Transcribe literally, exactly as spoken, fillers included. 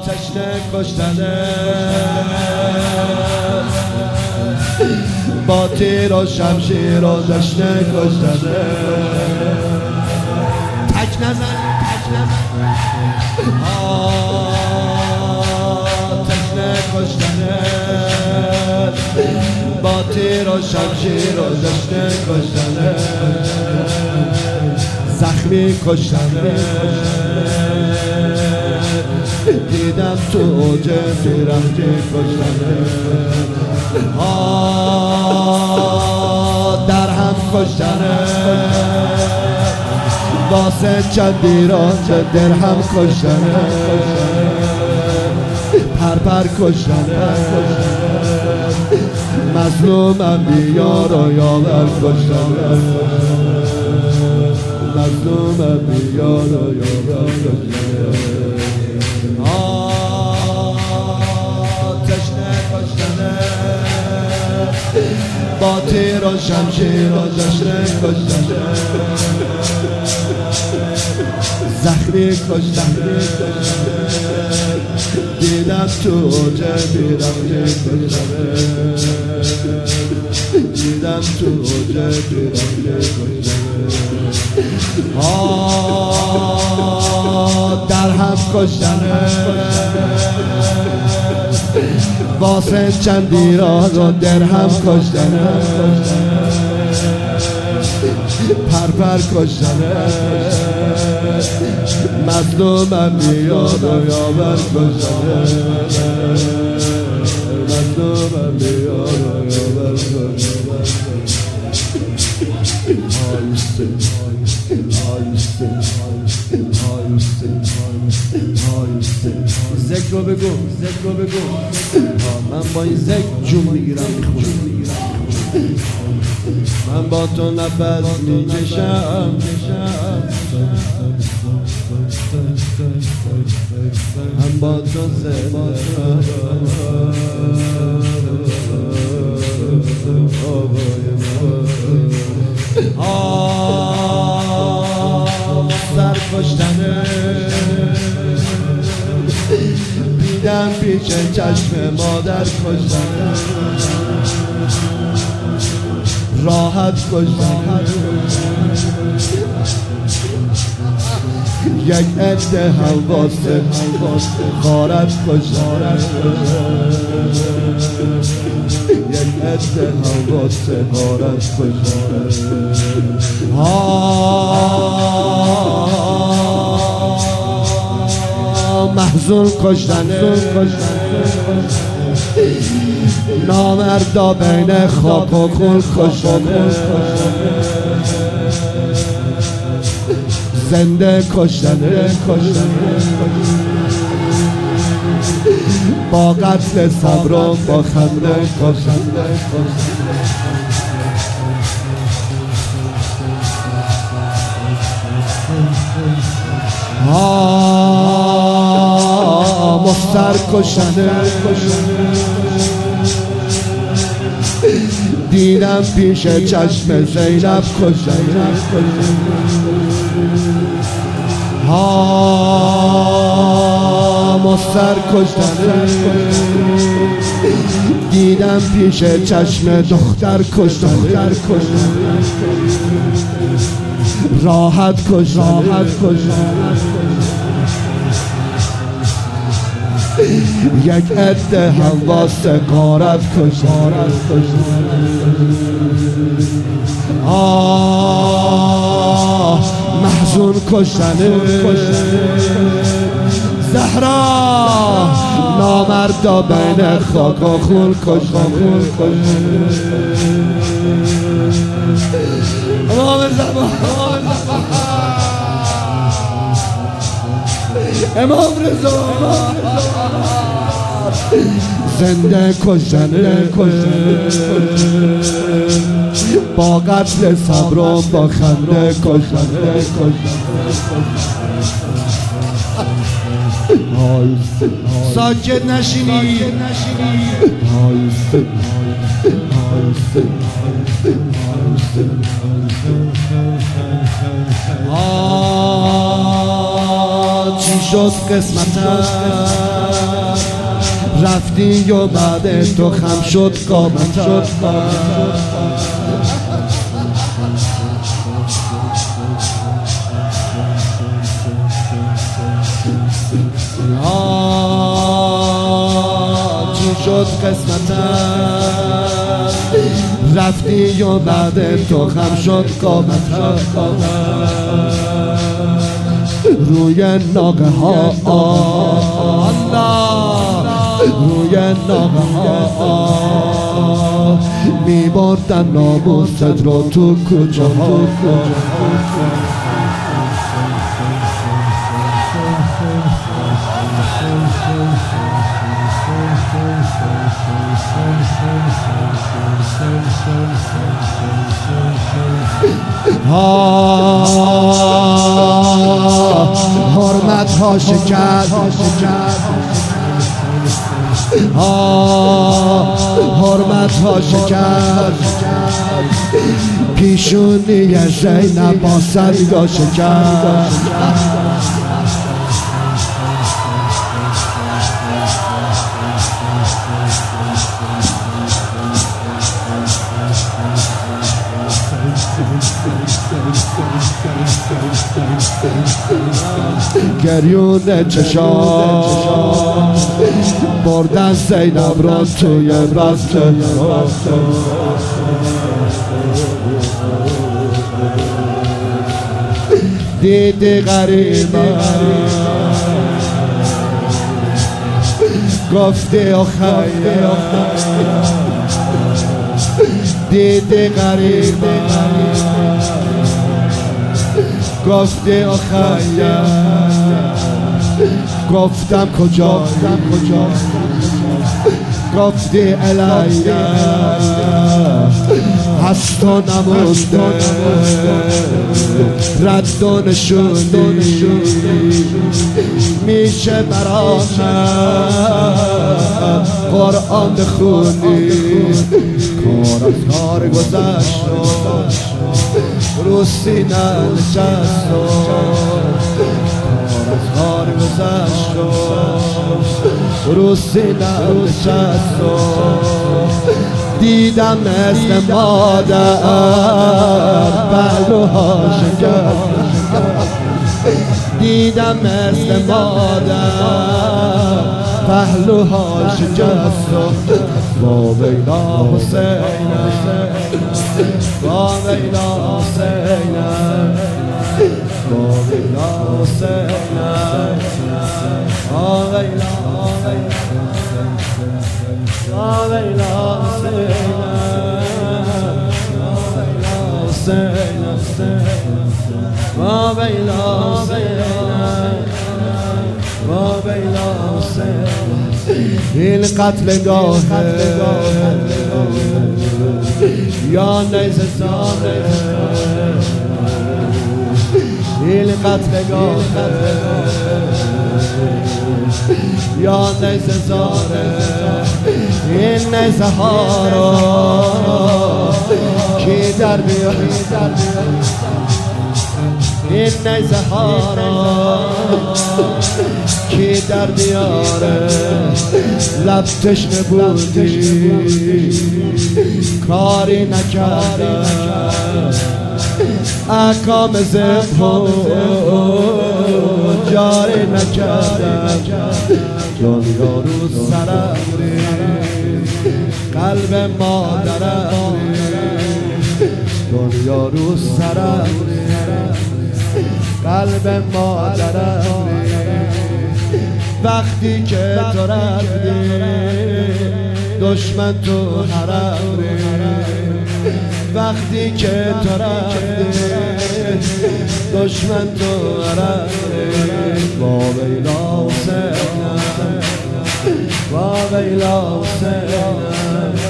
تشنه کشتنه با تیر و شمشیر و تشنه کشتنه تک نزن تک نزن تشنه کشتنه با تیر و شمشیر و تشنه کشتنه زخمی کشتنه دیدم تو اوج بیرحمی کشتنه در هم کشتنه واسه چندی را درهم کشتنه پرپر کشتنه مظلومم بیار و یاور کشتنه مظلومم بیار و یاور کشتنه تشنه کشتنه با تیر و شمشیر و تشنه کشتنه زخمی کشتنه دیدم تو اوج بیرحمی کشتنه دیدم تو اوج بیرحمی کشتنه در هم کشتنه واسه چندی را رو درهم کشتنه پرپر کشتنه مظلومم بیاد و یاور کشتنه مظلومم بیاد و یاور کشتنه ذکر رو بگو ذکر رو بگو من با این ذکر جون میگیرم میخونم من با تو نفس میکشم من با تو زنده سر کشتنه دیدم پیش چشم مادر کشتنه راحت کشتنه یک عده حواسه غارت کشتنه یک عده حواسه غارت کشتنه محزون کشتنه نامردا بین خاک و خون کشتنه زنده کشتنه با قتل صبر و با خنده کشتنه مستر کشتنه دیدم پیش چشم زینب کشتنه مستر کشتنه دیدم پیش چشم دختر کشتنه راحت کشتنه یک عده حواس غارت کشتنه محزون کشتنه زهرا نامردا بین خاک و خون کشتنه امام زمان امام رضا زنده کشتنه با قتل صبر و با خنده کشتنه ساکت نشینی چی شد قسمتم رفتی و بعد تو خم شد قامتم چی شد قسمتم رفتی و بعد تو خم شد قامتم روی ناقه ها الله روی ناقه ها می بردن ناموست رو تو کوچه ها حرمت ها شکست حرمت ها شکست پیشونی زینب با سنگا شکست گریون چشام بردن زینب را توی بسته دیدی غریبه گفتی آخیر دیدی غریبه گفتی آخیر گفتم کجا کجا گفتی علیه هست و نمونده رد و نشونی میشه برام قرآن بخونی کار از کار گذشت رو سینه نشست کار گذشت رو سینه نشست دیدم مثل مادر پهلوها شکست دیدم مثل مادر پهلوها شکست با ویلا حسین با ویلا حسین با ویلا حسین با ویلا با ویلا حسین با ویلا حسین با ویلا حسین این قتلگاه یا نیز زاره این قتلگاه یا نیز زاره این نیزه ها را کی در بیار این نیزه ها را کی در بیاره لب تشنه بودی کاری نکرده احکام زبان جاری نکرده دنیا رو سرم قلب مادرم دنیا رو سرم قلب مادرم وقتی که تو رفتی دشمن تو حرم وقتی که تو رفتی دشمن تو حرم با ویلا حسین با ویلا حسین